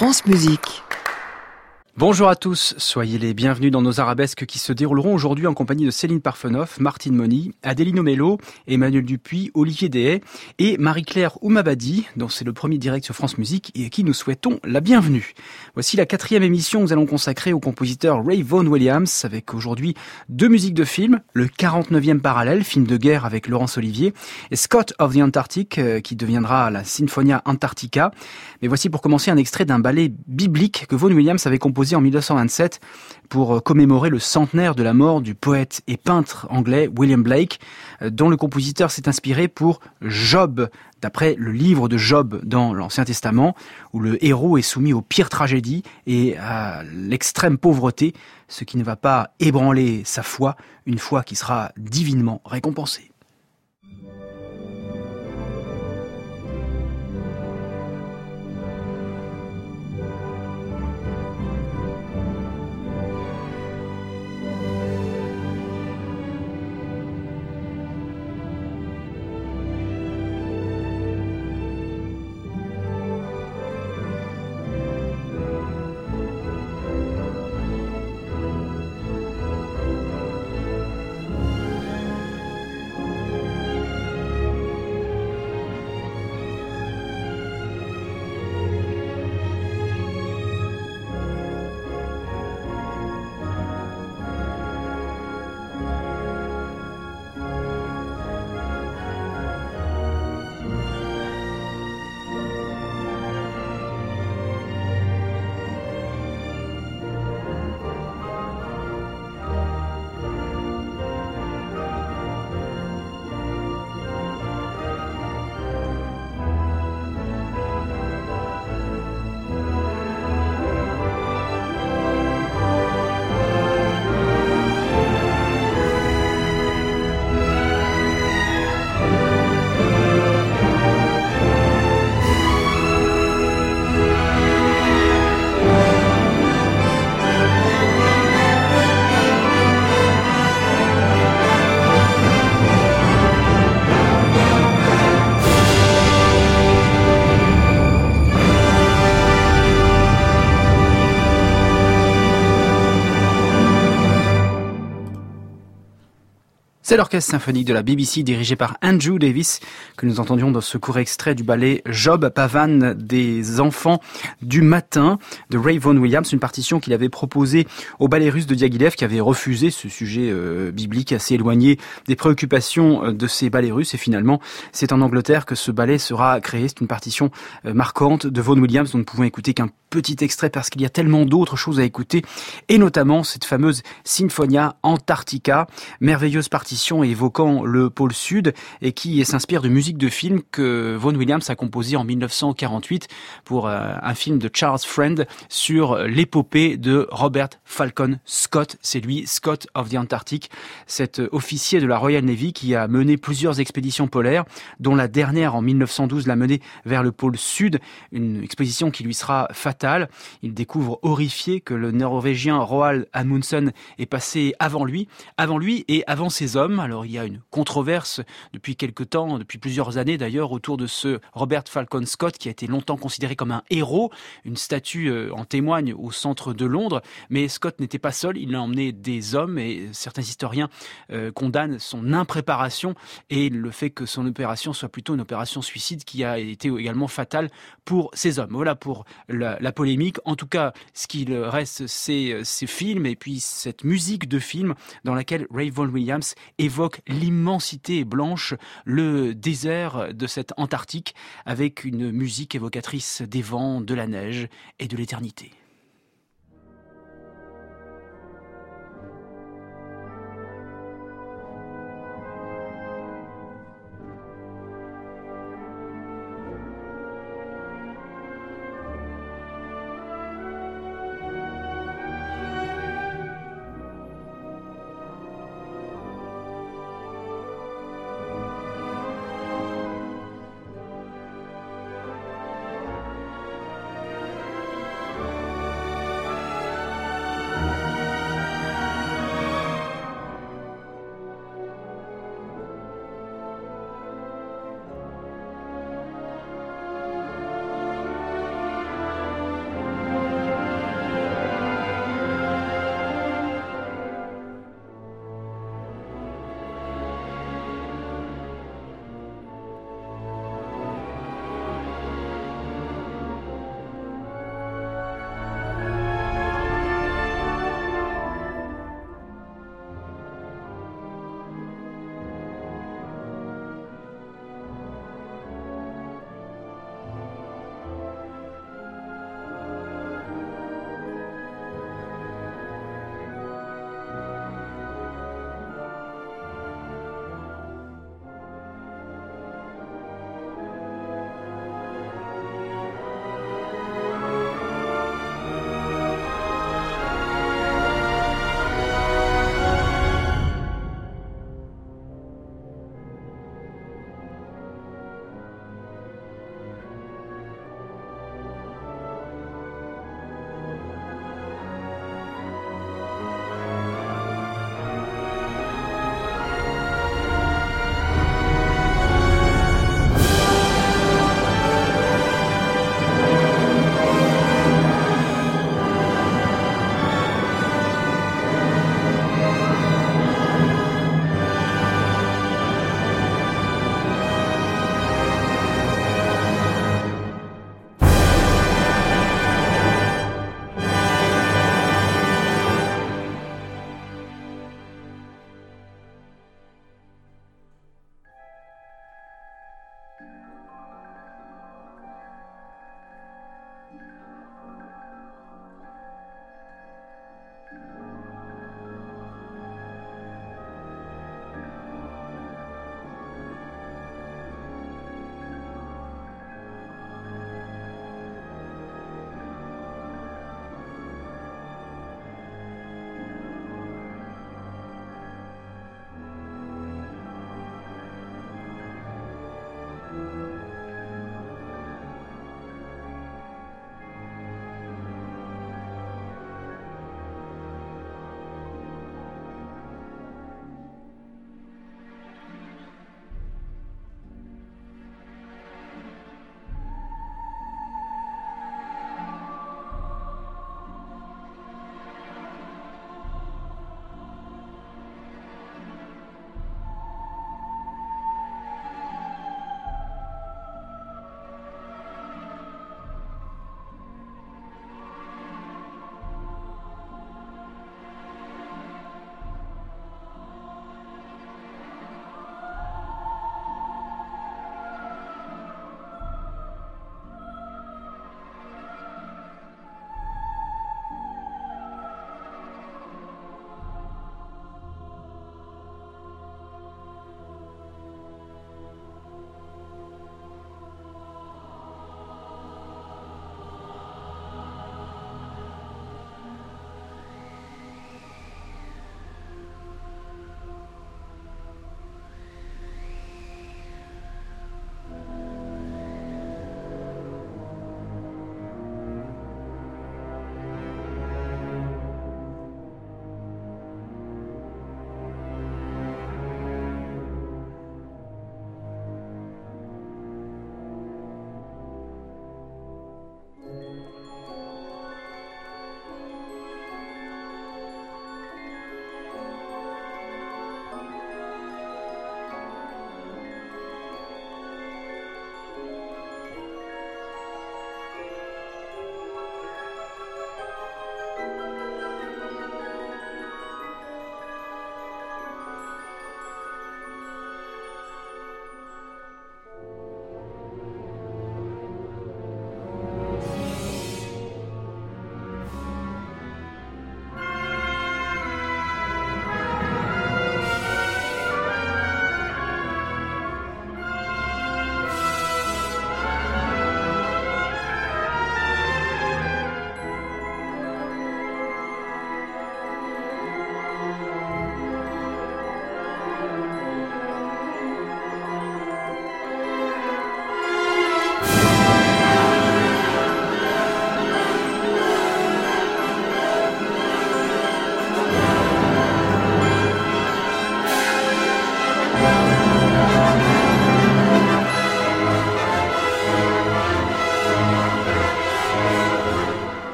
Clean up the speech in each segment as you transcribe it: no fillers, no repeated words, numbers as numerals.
France Musique. Bonjour à tous, soyez les bienvenus dans nos arabesques qui se dérouleront aujourd'hui en compagnie de Céline Parfenoff, Martine Moni, Adélino Mello, Emmanuel Dupuis, Olivier Dehaye et Marie-Claire Oumabadi, dont c'est le premier direct sur France Musique et à qui nous souhaitons la bienvenue. Voici la 4e émission que nous allons consacrer au compositeur Ray Vaughan Williams, avec aujourd'hui 2 musiques de films, le 49e Parallèle, film de guerre avec Laurence Olivier, et Scott of the Antarctic, qui deviendra la Sinfonia Antarctica. Mais voici pour commencer un extrait d'un ballet biblique que Vaughan Williams avait composé en 1927 pour commémorer le centenaire de la mort du poète et peintre anglais William Blake, dont le compositeur s'est inspiré pour Job, d'après le livre de Job dans l'Ancien Testament, où le héros est soumis aux pires tragédies et à l'extrême pauvreté, ce qui ne va pas ébranler sa foi, une foi qui sera divinement récompensée. C'est l'orchestre symphonique de la BBC dirigé par Andrew Davis que nous entendions dans ce court extrait du ballet Job, pavane des enfants du matin de Ray Vaughan Williams, une partition qu'il avait proposée au ballet russe de Diaghilev qui avait refusé ce sujet biblique assez éloigné des préoccupations de ces ballets russes, et finalement c'est en Angleterre que ce ballet sera créé. C'est une partition marquante de Vaughan Williams dont nous ne pouvons écouter qu'un petit extrait parce qu'il y a tellement d'autres choses à écouter, et notamment cette fameuse Sinfonia Antarctica, merveilleuse partition évoquant le pôle sud et qui s'inspire de musique de film que Vaughan Williams a composé en 1948 pour un film de Charles Friend sur l'épopée de Robert Falcon Scott. C'est lui, Scott of the Antarctic, cet officier de la Royal Navy qui a mené plusieurs expéditions polaires, dont la dernière en 1912 l'a mené vers le pôle sud, une expédition qui lui sera fatale. Il découvre horrifié que le Norvégien Roald Amundsen est passé avant lui et avant ses hommes. Alors il y a une controverse depuis quelque temps, depuis plusieurs années d'ailleurs, autour de ce Robert Falcon Scott qui a été longtemps considéré comme un héros. Une statue en témoigne au centre de Londres, mais Scott n'était pas seul, il a emmené des hommes et certains historiens condamnent son impréparation et le fait que son opération soit plutôt une opération suicide qui a été également fatale pour ces hommes. Voilà pour la polémique. En tout cas, ce qu'il reste, c'est ces films et puis cette musique de film dans laquelle Ray Vaughan Williams évoque l'immensité blanche, le désert de cette Antarctique, avec une musique évocatrice des vents, de la neige et de l'éternité.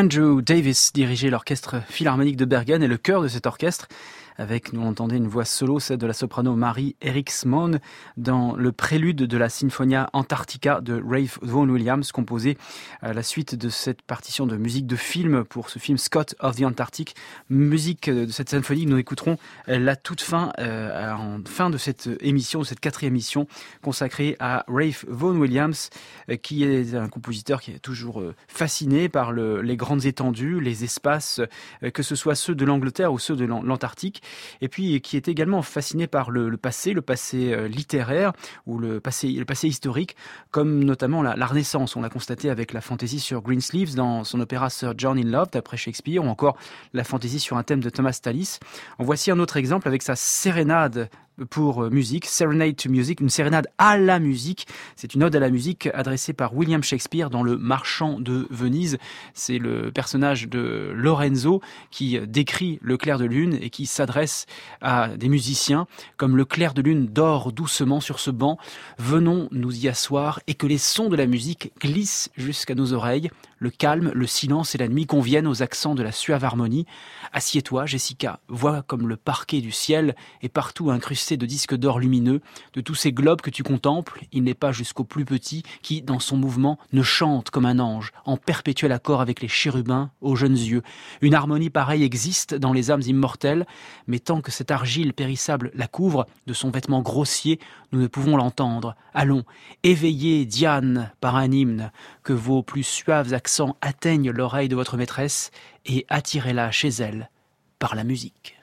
Andrew Davis dirigeait l'orchestre philharmonique de Bergen et le chœur de cet orchestre, avec, nous entendez une voix solo, celle de la soprano Marie Eriksmoen, dans le prélude de la Sinfonia Antarctica de Ralph Vaughan Williams, composé à la suite de cette partition de musique de film pour ce film Scott of the Antarctic. Musique de cette symphonie que nous écouterons la toute fin, en fin de cette émission, de cette 4e émission, consacrée à Ralph Vaughan Williams, qui est un compositeur qui est toujours fasciné par les grandes étendues, les espaces, que ce soit ceux de l'Angleterre ou ceux de l'Antarctique, et puis qui est également fasciné par le passé littéraire ou le passé historique, comme notamment la Renaissance. On l'a constaté avec la fantaisie sur Greensleeves dans son opéra Sir John in Love d'après Shakespeare, ou encore la fantaisie sur un thème de Thomas Tallis. En voici un autre exemple avec sa sérénade pour musique, Serenade to Music, une sérénade à la musique. C'est une ode à la musique adressée par William Shakespeare dans Le Marchand de Venise. C'est le personnage de Lorenzo qui décrit le clair de lune et qui s'adresse à des musiciens comme le clair de lune dort doucement sur ce banc. Venons nous y asseoir et que les sons de la musique glissent jusqu'à nos oreilles. Le calme, le silence et la nuit conviennent aux accents de la suave harmonie. Assieds-toi, Jessica, vois comme le parquet du ciel est partout incrusté de disques d'or lumineux. De tous ces globes que tu contemples, il n'est pas jusqu'au plus petit qui, dans son mouvement, ne chante comme un ange, en perpétuel accord avec les chérubins aux jeunes yeux. Une harmonie pareille existe dans les âmes immortelles, mais tant que cette argile périssable la couvre de son vêtement grossier, nous ne pouvons l'entendre. Allons, éveillez Diane par un hymne, que vos plus suaves accents atteignent l'oreille de votre maîtresse et attirez-la chez elle par la musique.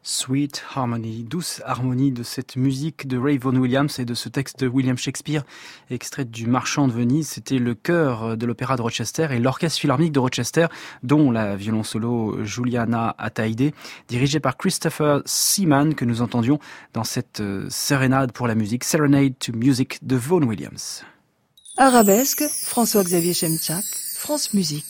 Sweet Harmony, douce harmonie de cette musique de Ray Vaughan Williams et de ce texte de William Shakespeare, extrait du Marchand de Venise. C'était le chœur de l'Opéra de Rochester et l'Orchestre Philharmonique de Rochester, dont la violon solo Juliana Ataide, dirigé par Christopher Seaman, que nous entendions dans cette sérénade pour la musique, Serenade to Music de Vaughan Williams. Arabesque, François-Xavier Chemchak, France Musique.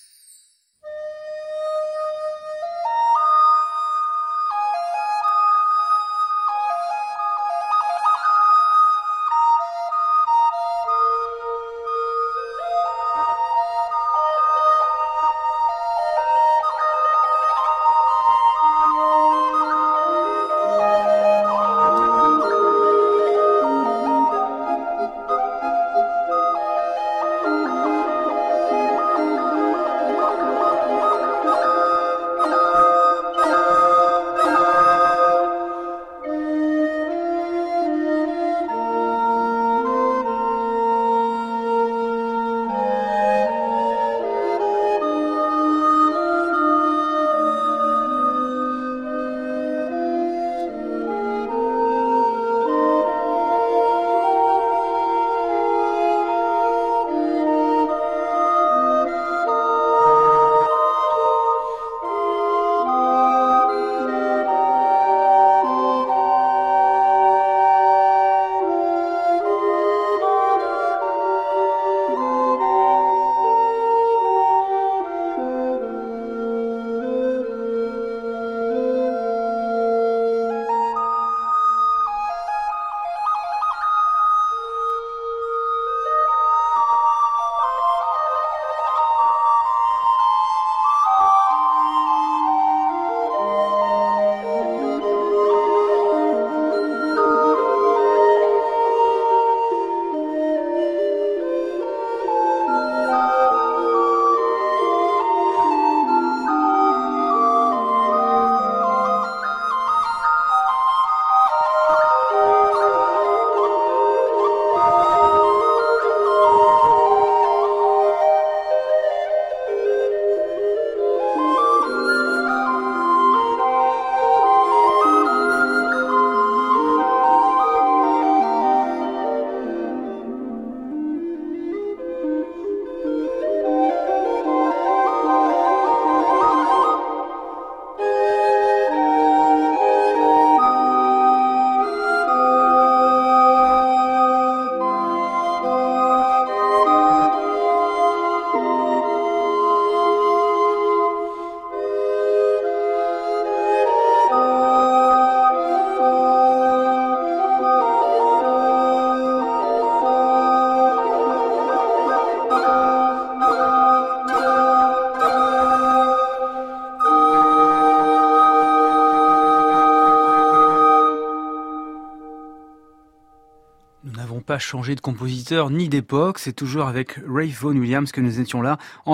Pas changé de compositeur ni d'époque, c'est toujours avec Ray Vaughan Williams que nous étions là en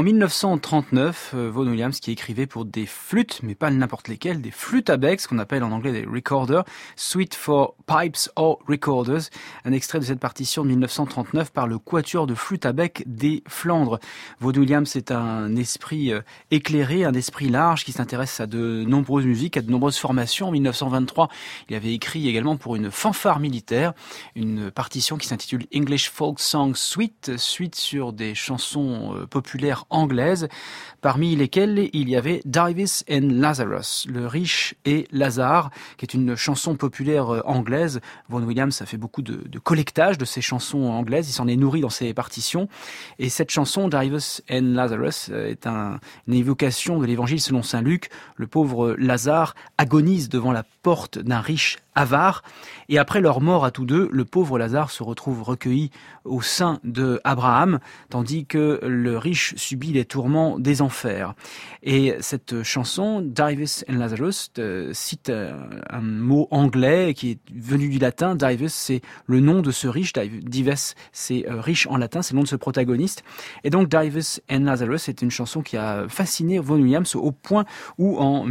1939. Vaughan Williams qui écrivait pour des flûtes, mais pas n'importe lesquelles, des flûtes à bec, ce qu'on appelle en anglais des recorders, Suite for Pipes or Recorders, un extrait de cette partition de 1939 par le Quatuor de flûte à bec des Flandres. Vaughan Williams est un esprit éclairé, un esprit large qui s'intéresse à de nombreuses musiques, à de nombreuses formations. En 1923, il avait écrit également pour une fanfare militaire, une partition qui s'intitule English Folk Song Suite, suite sur des chansons populaires anglaises, parmi lesquelles il y avait Dives and Lazarus, le riche et Lazare, qui est une chanson populaire anglaise. Vaughan Williams a fait beaucoup de collectage de ces chansons anglaises, il s'en est nourri dans ses partitions, et cette chanson Dives and Lazarus est une évocation de l'évangile selon saint Luc. Le pauvre Lazare agonise devant la porte d'un riche avare, et après leur mort à tous deux, le pauvre Lazare se retrouve recueilli au sein de Abraham, tandis que le riche subit les tourments des enfers. Et cette chanson, Dives and Lazarus, cite un mot anglais qui est venu du latin. Dives, c'est le nom de ce riche. Dives, c'est riche en latin, c'est le nom de ce protagoniste. Et donc, Dives and Lazarus, c'est une chanson qui a fasciné Vaughan Williams au point où, en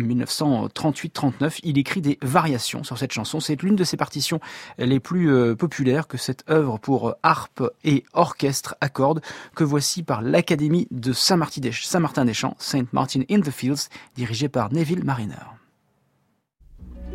1938-39, il écrit des variations sur cette chanson. C'est l'une de ses partitions les plus populaires que cette œuvre pour harpe et orchestre accorde, que voici par l'Académie de Saint-Martin-des-Champs, Saint Martin in the Fields, dirigée par Neville Marriner.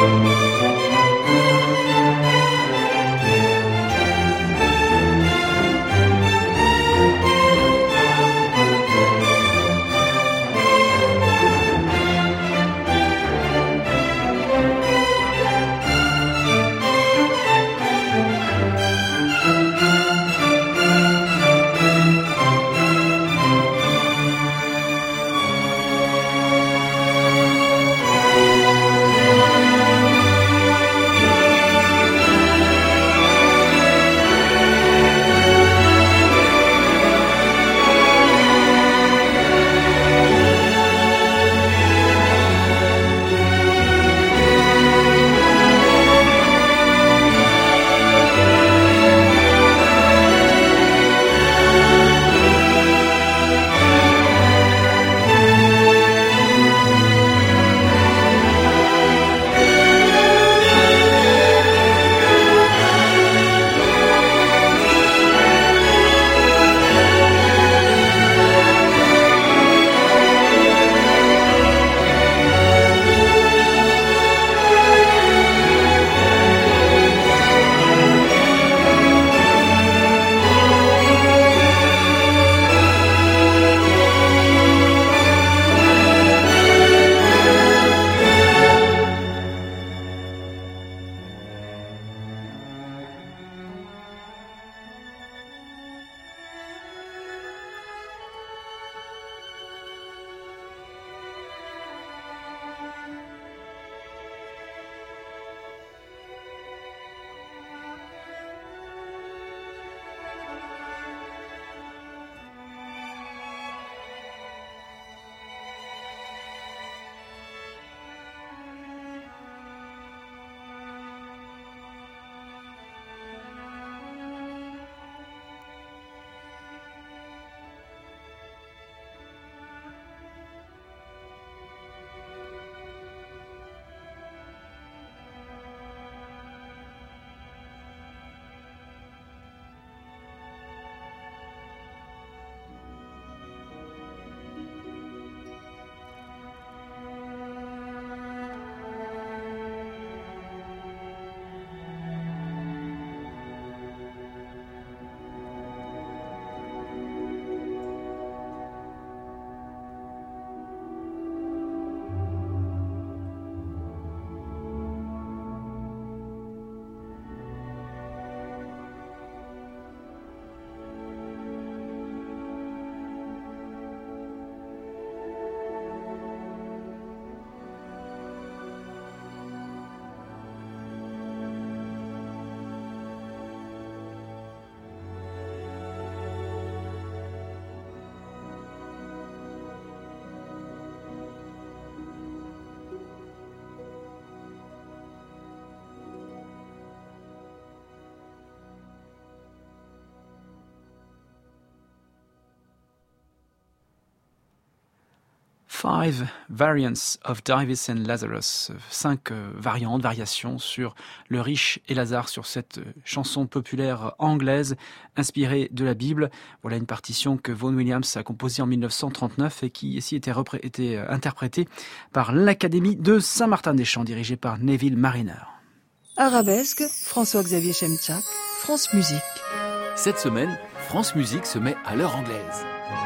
Five Variants of Dives and Lazarus, 5 variations sur le riche et Lazare, sur cette chanson populaire anglaise inspirée de la Bible. Voilà une partition que Vaughan Williams a composée en 1939 et qui ici était interprétée par l'Académie de Saint-Martin-des-Champs, dirigée par Neville Marriner. Arabesque, François-Xavier Chemchak, France Musique. Cette semaine, France Musique se met à l'heure anglaise.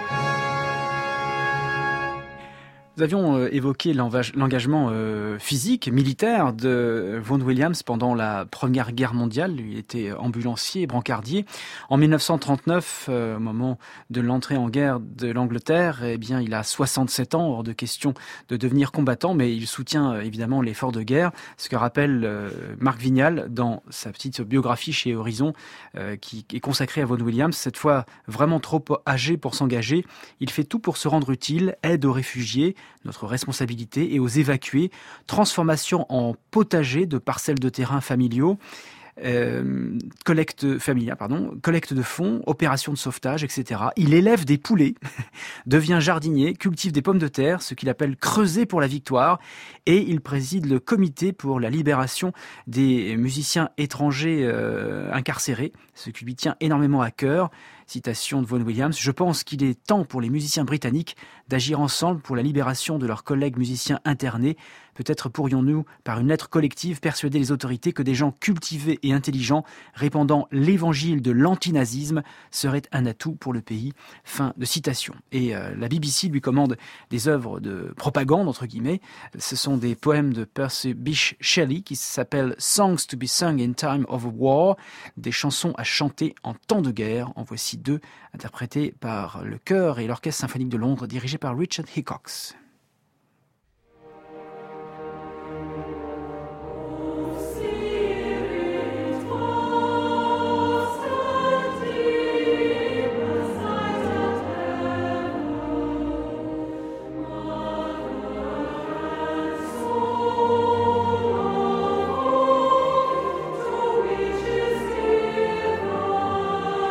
Nous avions évoqué l'engagement physique, militaire de Vaughan Williams pendant la Première Guerre mondiale. Il était ambulancier, brancardier. En 1939, au moment de l'entrée en guerre de l'Angleterre, eh bien, il a 67 ans, hors de question de devenir combattant, mais il soutient évidemment l'effort de guerre. Ce que rappelle Marc Vignal dans sa petite biographie chez Horizon, qui est consacrée à Vaughan Williams. Cette fois vraiment trop âgé pour s'engager, il fait tout pour se rendre utile, aide aux réfugiés, notre responsabilité, et aux évacués, transformation en potager de parcelles de terrain familiaux, collecte de fonds, opérations de sauvetage, etc. Il élève des poulets, devient jardinier, cultive des pommes de terre, ce qu'il appelle creuser pour la victoire, et il préside le comité pour la libération des musiciens étrangers incarcérés, ce qui lui tient énormément à cœur. Citation de Vaughan Williams, « Je pense qu'il est temps pour les musiciens britanniques d'agir ensemble pour la libération de leurs collègues musiciens internés. Peut-être pourrions-nous, par une lettre collective, persuader les autorités que des gens cultivés et intelligents, répandant l'évangile de l'antinazisme, seraient un atout pour le pays. » Fin de citation. Et la BBC lui commande des œuvres de propagande, entre guillemets. Ce sont des poèmes de Percy Bysshe Shelley qui s'appellent « Songs to be sung in time of war », des chansons à chanter en temps de guerre. En voici deux, interprétés par le chœur et l'orchestre symphonique de Londres, dirigé par Richard Hickox.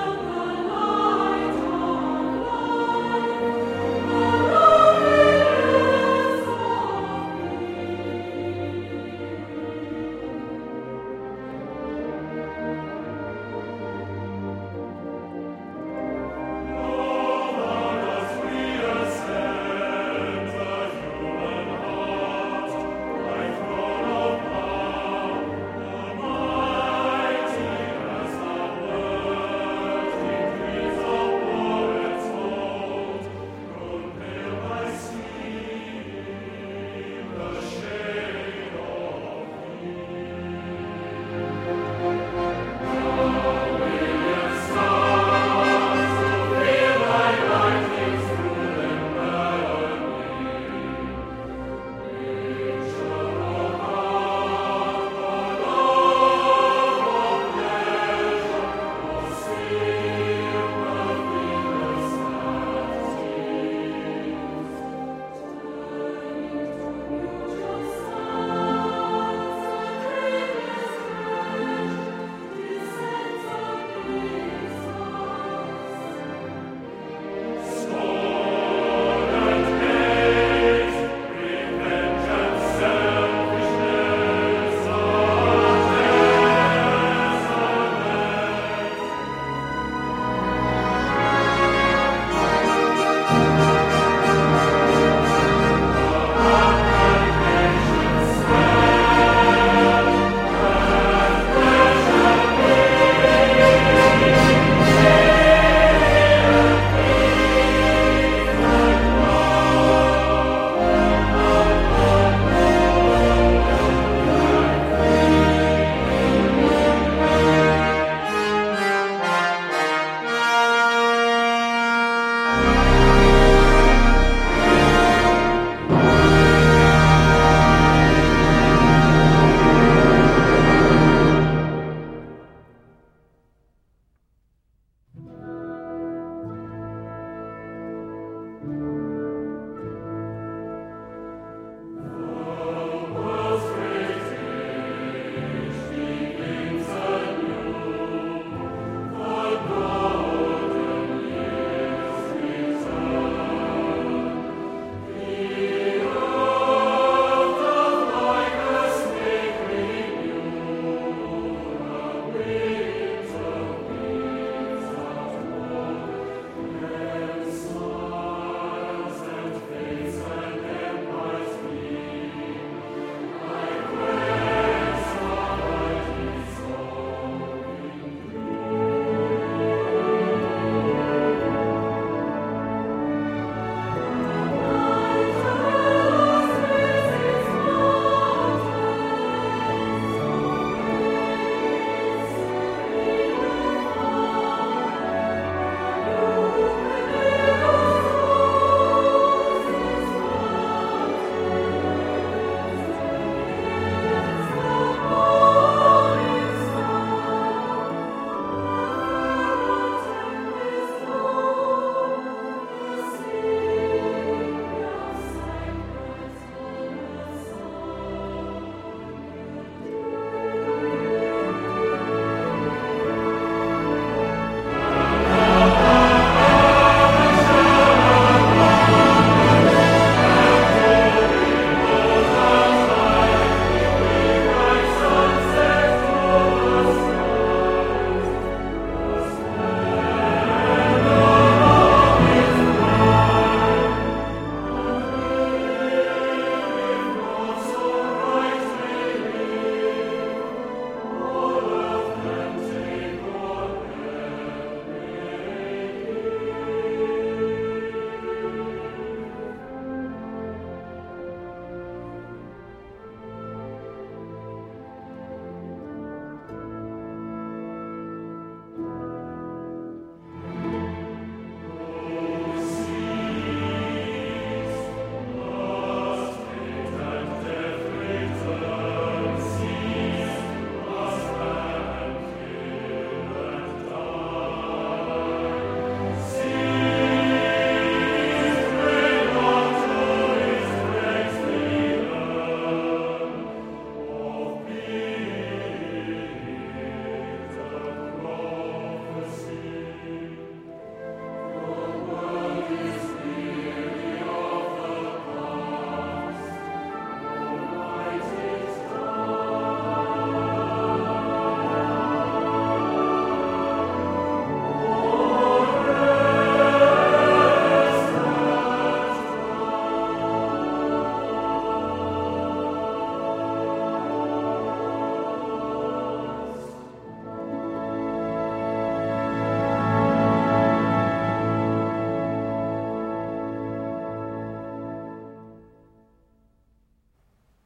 Thank you.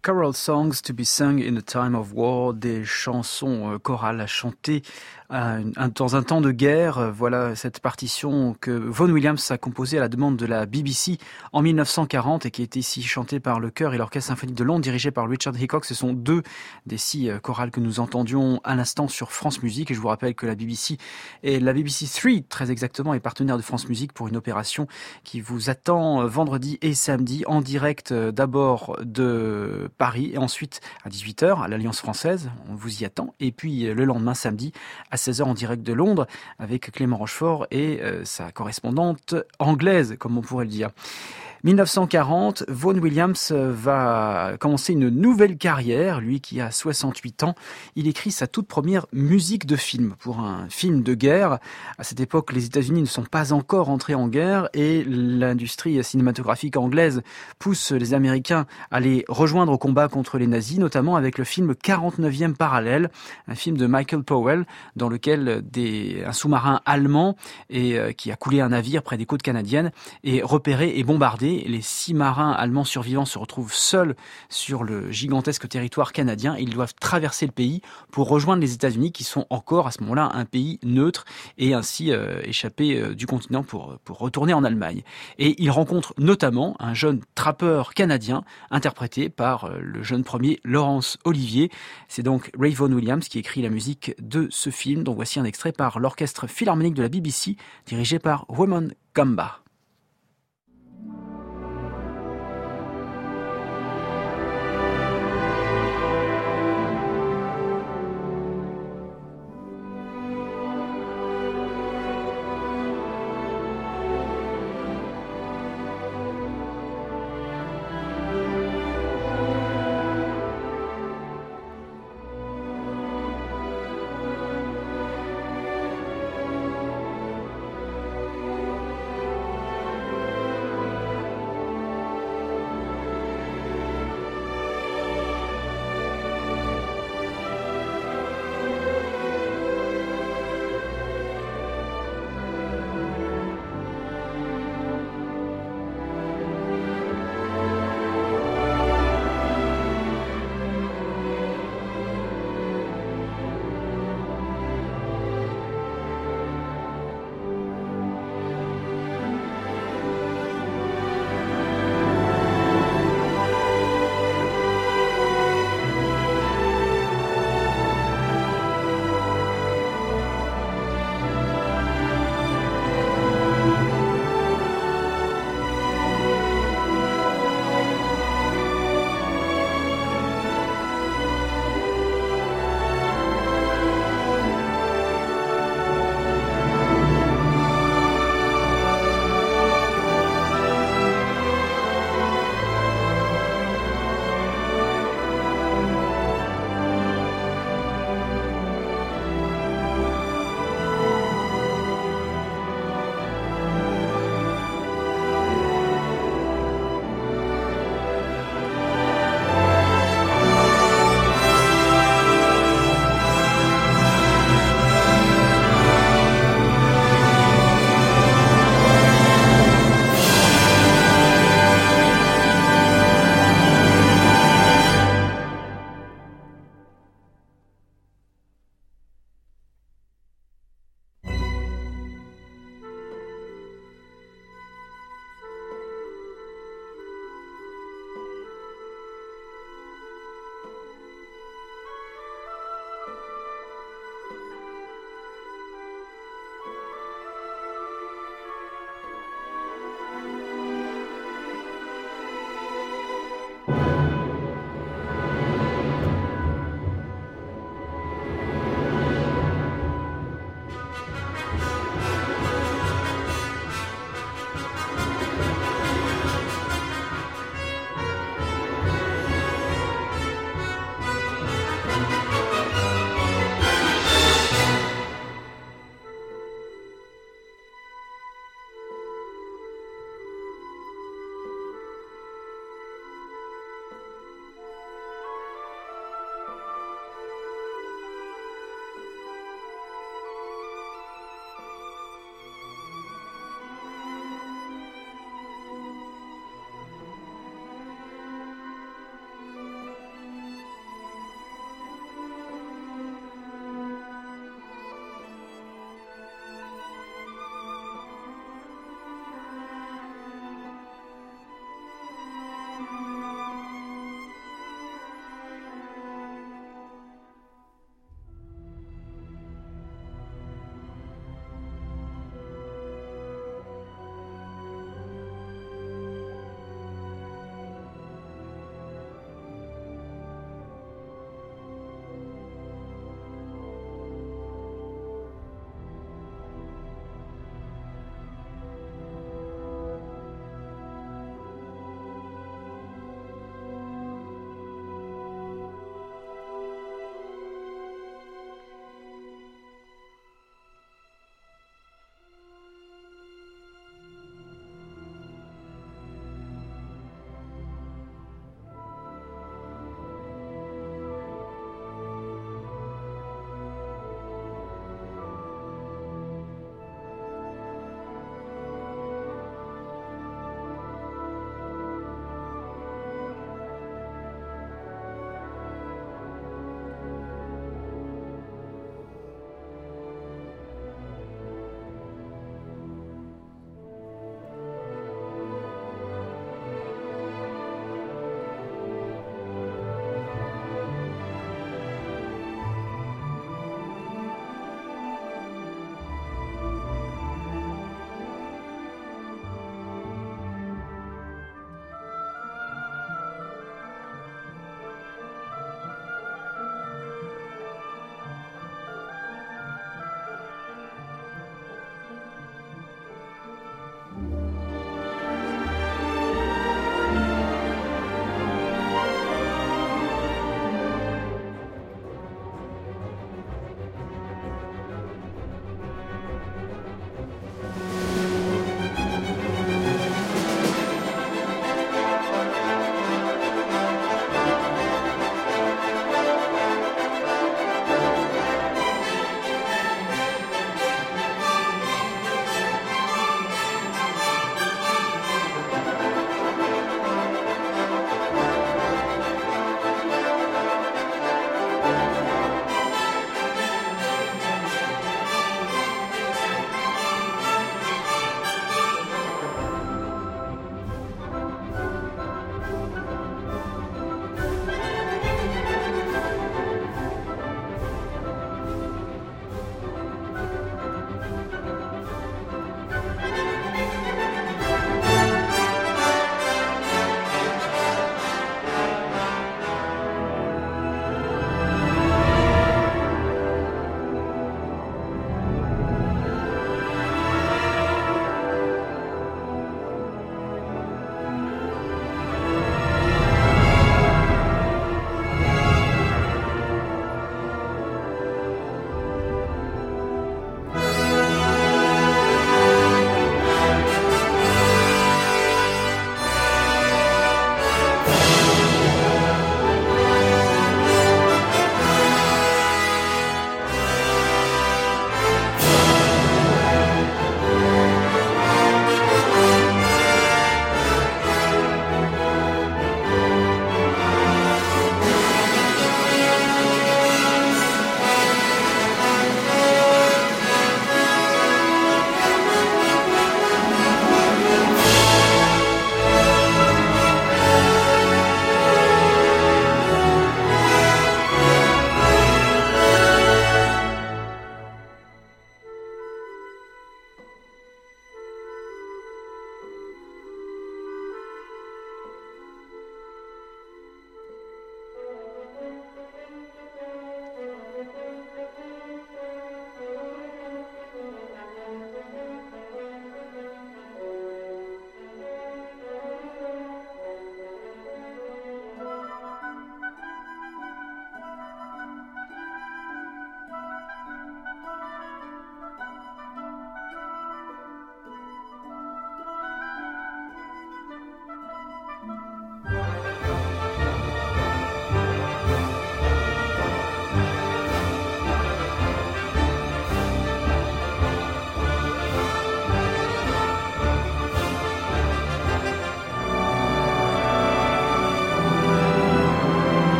Choral songs to be sung in a time of war, des chansons chorales à chanter dans un temps de guerre. Voilà cette partition que Vaughan Williams a composée à la demande de la BBC en 1940 et qui a été ici chantée par le chœur et l'orchestre symphonique de Londres dirigé par Richard Hickok. Ce sont deux des 6 chorales que nous entendions à l'instant sur France Musique. Et je vous rappelle que la BBC 3 très exactement est partenaire de France Musique pour une opération qui vous attend vendredi et samedi en direct d'abord de Paris et ensuite à 18h à l'Alliance Française, on vous y attend, et puis le lendemain samedi à 16h en direct de Londres avec Clément Rochefort et sa correspondante anglaise, comme on pourrait le dire. 1940, Vaughan Williams va commencer une nouvelle carrière, lui qui a 68 ans. Il écrit sa toute première musique de film pour un film de guerre. À cette époque, les États-Unis ne sont pas encore entrés en guerre et l'industrie cinématographique anglaise pousse les Américains à les rejoindre au combat contre les nazis, notamment avec le film 49e parallèle, un film de Michael Powell dans lequel un sous-marin allemand qui a coulé un navire près des côtes canadiennes est repéré et bombardé. Les 6 marins allemands survivants se retrouvent seuls sur le gigantesque territoire canadien. Ils doivent traverser le pays pour rejoindre les États-Unis qui sont encore à ce moment-là un pays neutre et ainsi échapper du continent pour retourner en Allemagne. Et ils rencontrent notamment un jeune trappeur canadien interprété par le jeune premier Laurence Olivier. C'est donc Ray Vaughan Williams qui écrit la musique de ce film dont voici un extrait par l'orchestre philharmonique de la BBC dirigé par Ramon Gamba.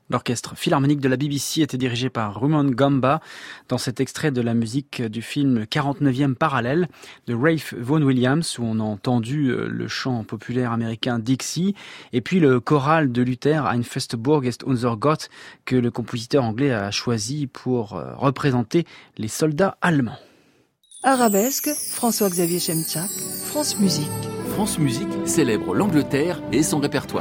L'orchestre philharmonique de la BBC était dirigé par Rumon Gamba dans cet extrait de la musique du film 49e parallèle de Ralph Vaughan Williams où on a entendu le chant populaire américain Dixie et puis le choral de Luther Ein feste Burg ist unser Gott que le compositeur anglais a choisi pour représenter les soldats allemands. Arabesque, François-Xavier Chemchak, France Musique. France Musique célèbre l'Angleterre et son répertoire.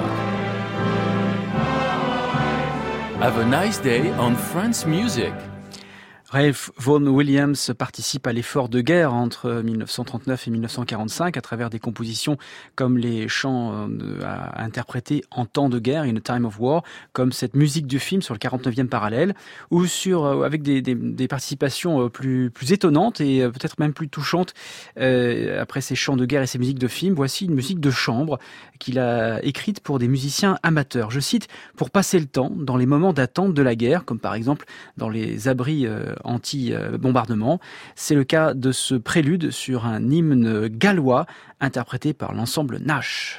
Have a nice day on France Music. Ralph Vaughan Williams participe à l'effort de guerre entre 1939 et 1945 à travers des compositions comme les chants interprétés en temps de guerre, In a Time of War, comme cette musique du film sur le 49e parallèle, ou avec des participations plus étonnantes et peut-être même plus touchantes. Après ces chants de guerre et ces musiques de film, voici une musique de chambre qu'il a écrite pour des musiciens amateurs. Je cite, pour passer le temps dans les moments d'attente de la guerre, comme par exemple dans les abris anti-bombardement. C'est le cas de ce prélude sur un hymne gallois interprété par l'ensemble Nash.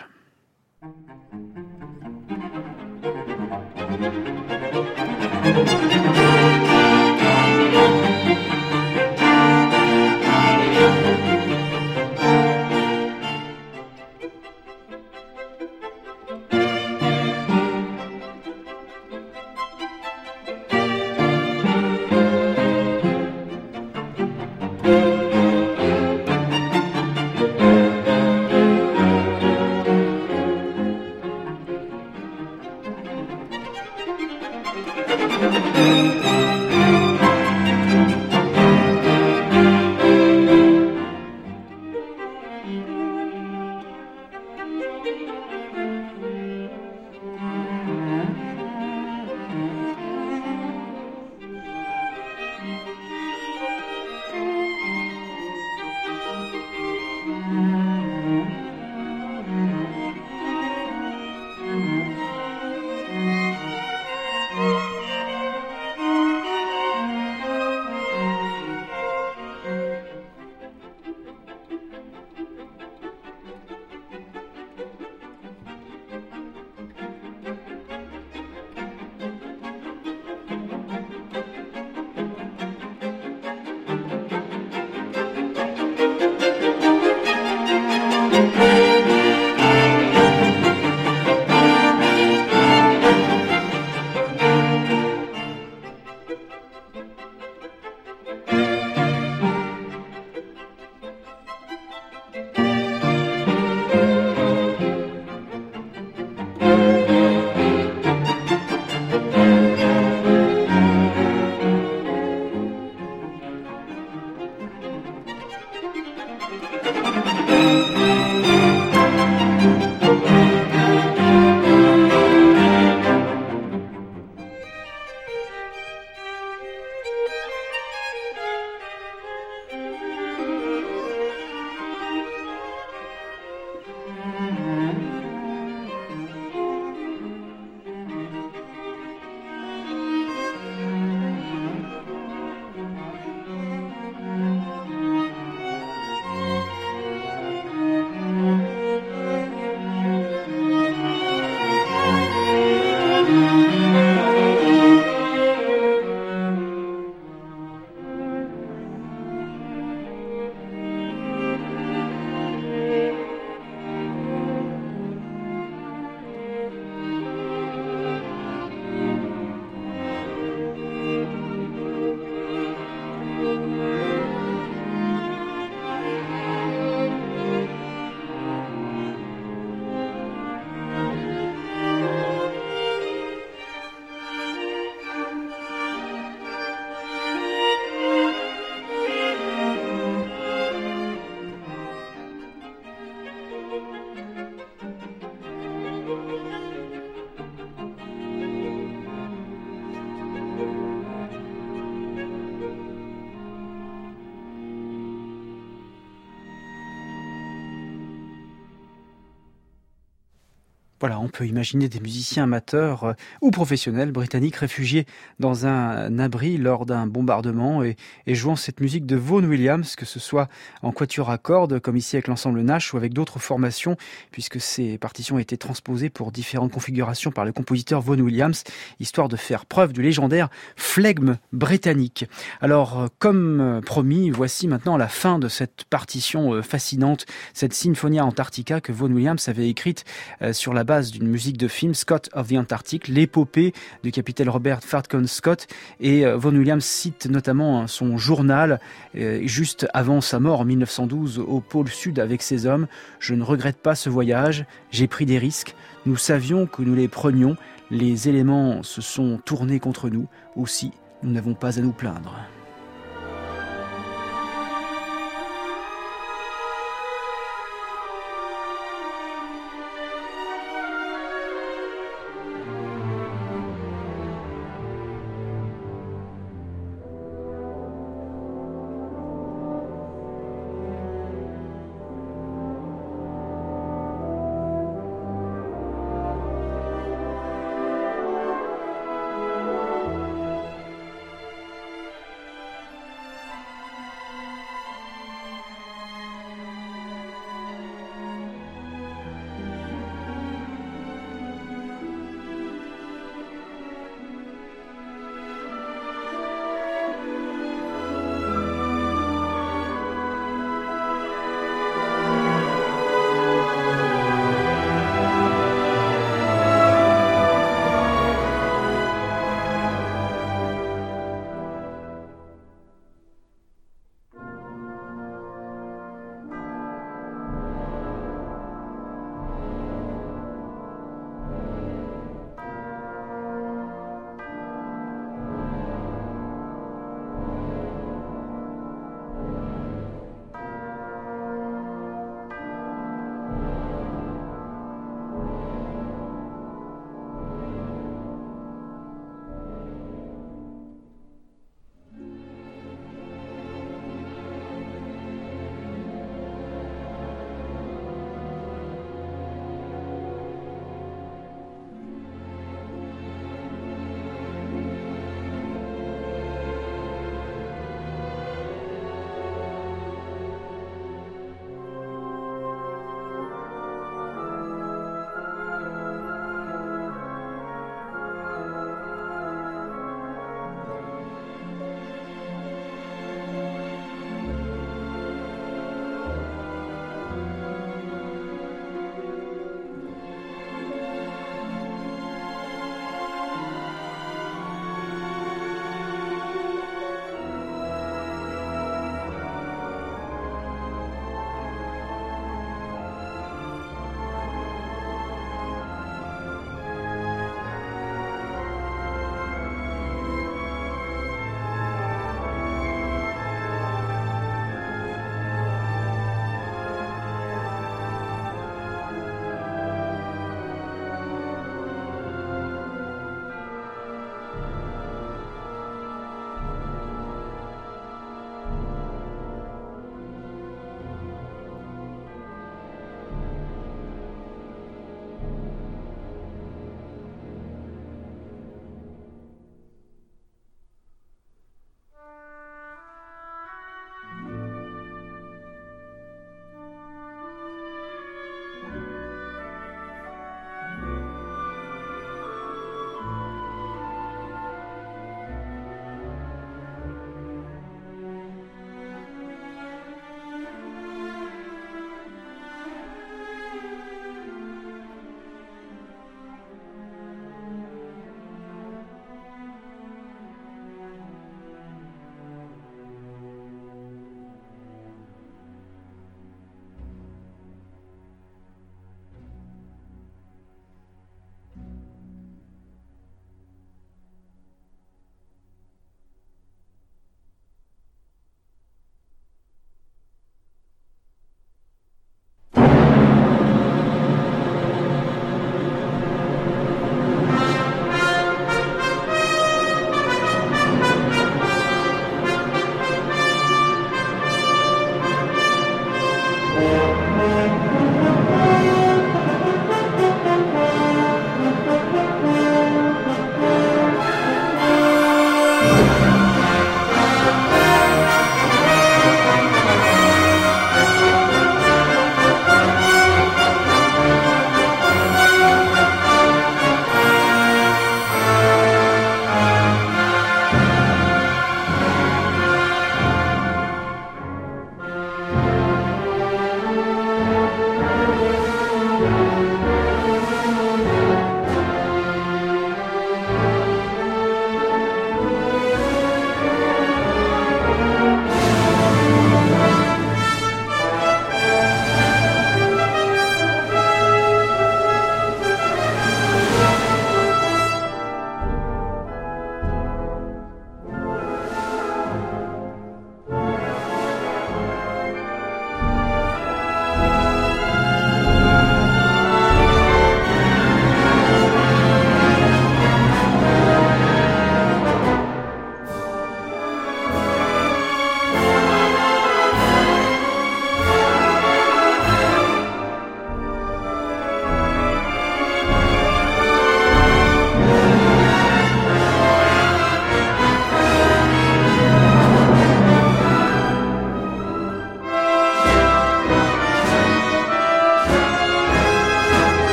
Voilà, on peut imaginer des musiciens amateurs ou professionnels britanniques réfugiés dans un abri lors d'un bombardement et jouant cette musique de Vaughan Williams, que ce soit en quatuor à cordes, comme ici avec l'ensemble Nash, ou avec d'autres formations, puisque ces partitions ont été transposées pour différentes configurations par le compositeur Vaughan Williams, histoire de faire preuve du légendaire flegme britannique. Alors, comme promis, voici maintenant la fin de cette partition fascinante, cette Sinfonia Antarctica que Vaughan Williams avait écrite sur la base d'une musique de film, Scott of the Antarctic, l'épopée du capitaine Robert Falcon Scott. Et Vaughan Williams cite notamment son journal juste avant sa mort en 1912 au pôle sud avec ses hommes. « Je ne regrette pas ce voyage, j'ai pris des risques. Nous savions que nous les prenions. Les éléments se sont tournés contre nous. Aussi, nous n'avons pas à nous plaindre. »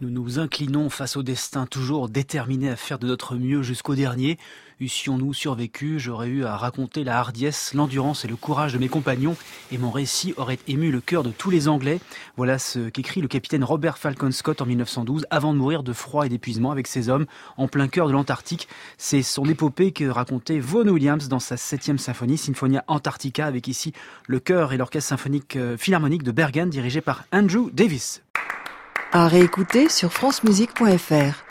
Nous nous inclinons face au destin, toujours déterminés à faire de notre mieux jusqu'au dernier. Eussions-nous survécu, j'aurais eu à raconter la hardiesse, l'endurance et le courage de mes compagnons, et mon récit aurait ému le cœur de tous les Anglais. Voilà ce qu'écrit le capitaine Robert Falcon Scott en 1912, avant de mourir de froid et d'épuisement avec ses hommes, en plein cœur de l'Antarctique. C'est son épopée que racontait Vaughan Williams dans sa 7e symphonie, Sinfonia Antarctica, avec ici le chœur et l'orchestre symphonique philharmonique de Bergen, dirigé par Andrew Davis. À réécouter sur francemusique.fr.